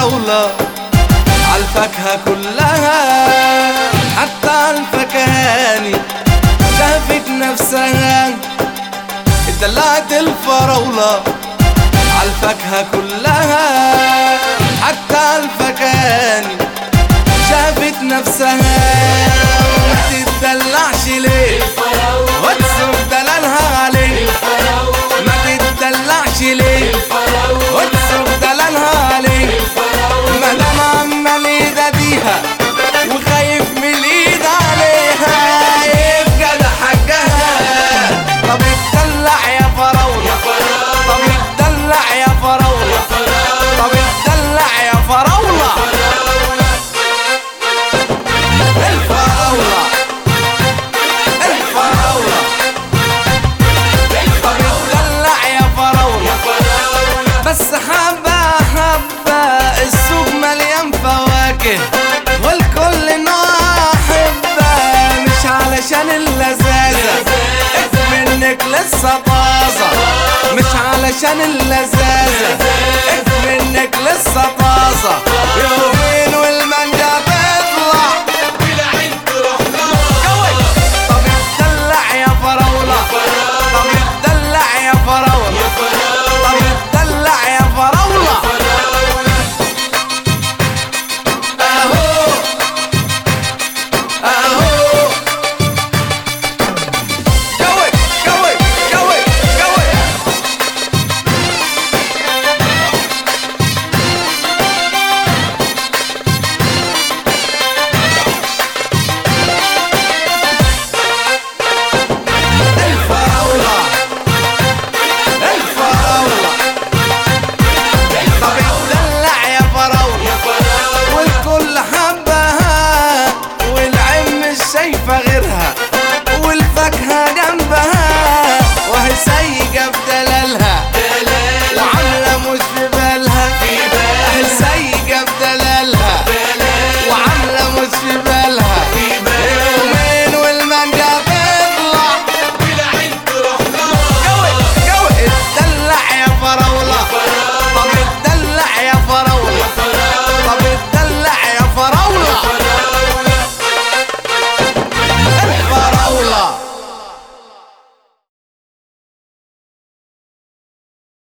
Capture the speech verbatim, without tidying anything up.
الفراولة عالفاكهة كلها، حتى الفكهاني شافت نفسها. اتدلعت الفراولة عالفاكهة كلها، حتى الفكهاني شافت نفسها. وما تتدلعش ليه وتصرف دلالها عليه، ما تتدلعش ليه وتصرف دلالها عليه. مدام عمال يداديها وخايف من الايد عليها، يبقى ده حقها. طب اتدلع يا فراولة، طب اتدلع يا فراولة، طب اتدلع يا فراولة. الفراولة الفراولة طب اتدلع يا فراولة. بس حبة حبة السوق مليان فواكه والكل نوع حبة، مش علشان اللذاذة منك لسه طازة، مش علشان اللذاذة منك لسه طازة. يومين والمانجا